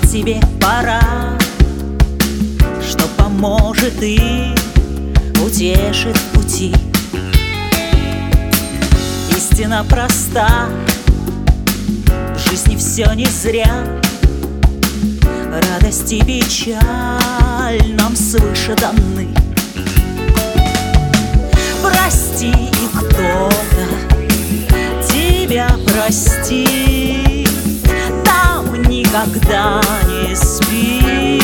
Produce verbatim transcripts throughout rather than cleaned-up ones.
тебе пора, что поможет и утешит в пути. Истина проста, в жизни все не зря. Радость и печаль нам свыше даны. Прости, и кто-то тебя простит, там никогда не спит.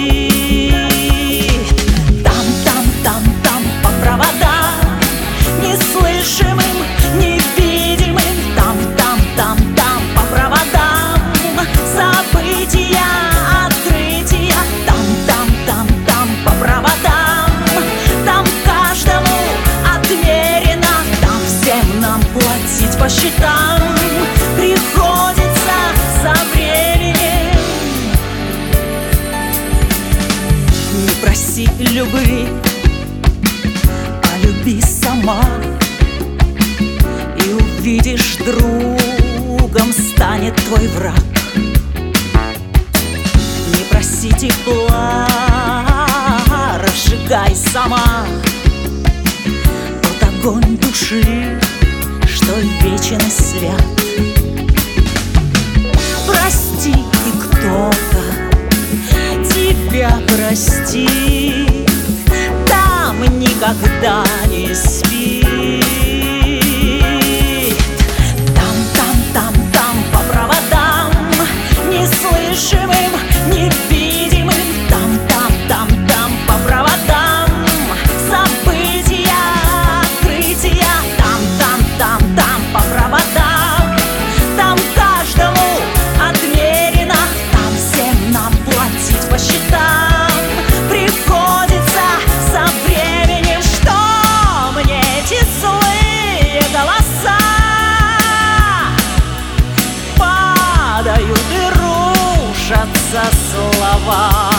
Там, там, там, там по проводам неслышимым, невидимым. Там, там, там, там по проводам события, открытия. Там, там, там, там по проводам, там каждому отмерено. Там всем нам платить по счетам приходится со временем. Не проси любви, полюби сама, и увидишь, другом станет твой враг. Не проси тепла, разжигай сама тот огонь души, что вечен и свят. Прости, и кто-то тебя простит, там никогда не спит. Там, там, там, там по проводам неслышимым, невидимым. Там, там, там, там по проводам события, открытия. Там, там, там, там по проводам, там каждому отмерено. Там всем нам платить по счетам приходится со временем. Что мне эти злые голоса падают и рушатся слова?